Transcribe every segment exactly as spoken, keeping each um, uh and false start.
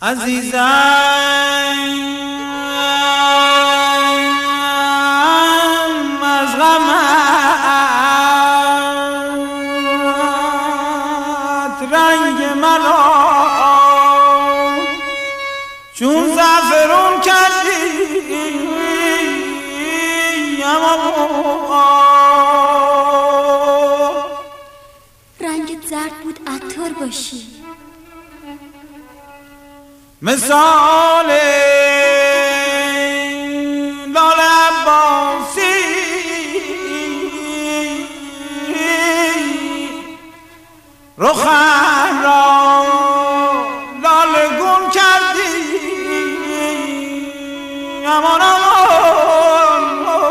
عزیزم از غمت رنگ مرا چون زعفرون کردی رنگت زرد بود عطار باشی مثال لال عباسی رخم را لال گون کردی امان امان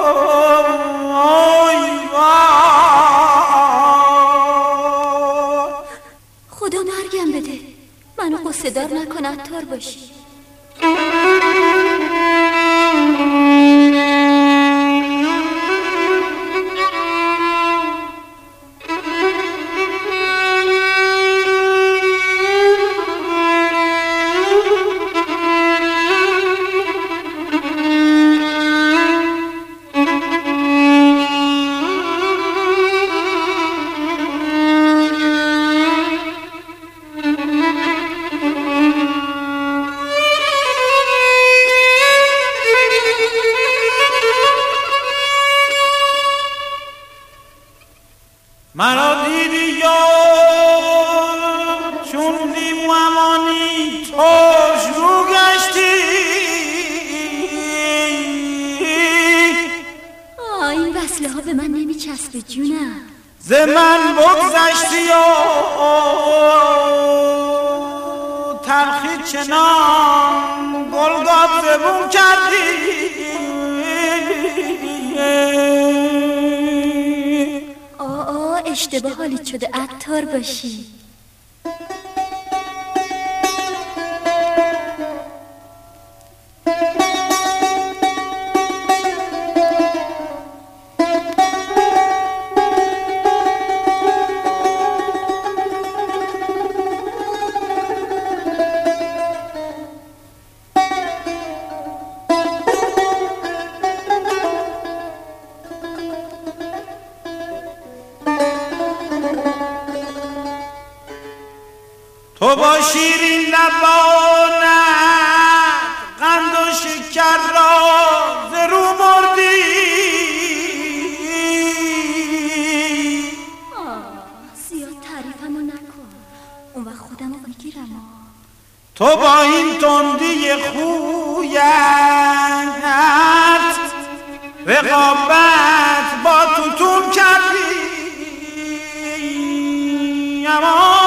خدا مرگم بده منو قصه دار نکن عطار باشی مرا دیدی یا چون دیم و امانی توش رو گشتی آه این وصله ها به من نمی چسبه جونم ز من بگذشتی و تلخی چنان گلگاب زبون کردی اشتباه حالیت شده عطار باشی تو با شیرین لبانت قند و شکر را ز رو بردی آه زیاد تعریفمو نکن اون وقت خودمو بگیرم تو با این تندی خویت رقابت با توتون کردی امان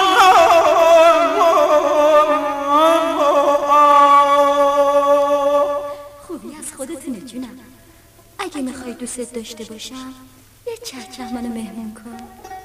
اگه میخوای دوست داشته باشم یه چهچه منو مهمون کن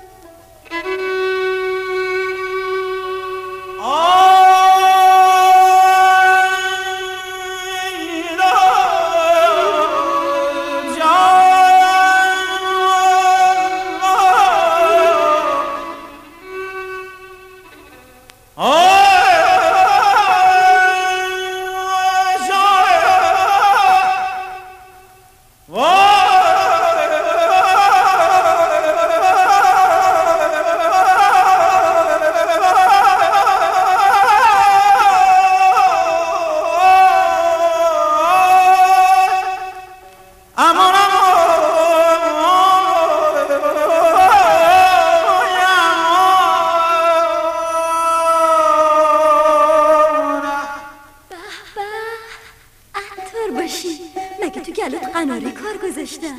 مگه تو گلوت قناری کار گذاشتن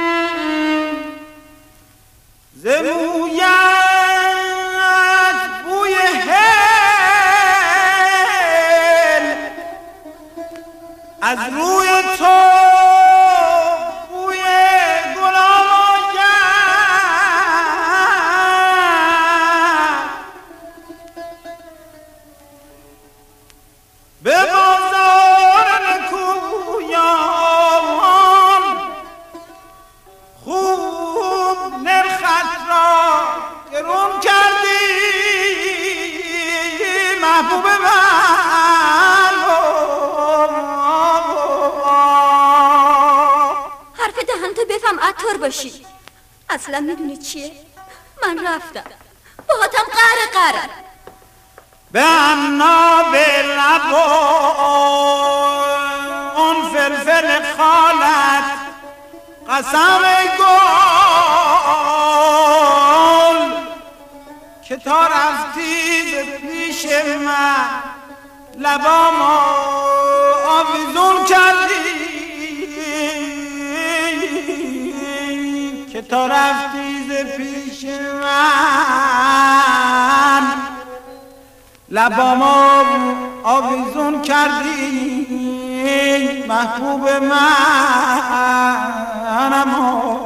زمویت از روی تو بوی گلام آید به بازار نکویان خوب نرخت را گرون کردی محبوب من. حرف دهن تو بفهم عطار باشی. اصلا میدونی چیه؟ من رفتم باهاتم قهر قهر به انا به لبا اون فلفل خالت قسم گل که تا رفتی به پیش من لبامو آویزون کردی که تا رفتی ز پیش من لبامو آویزون کردی محبوب منم.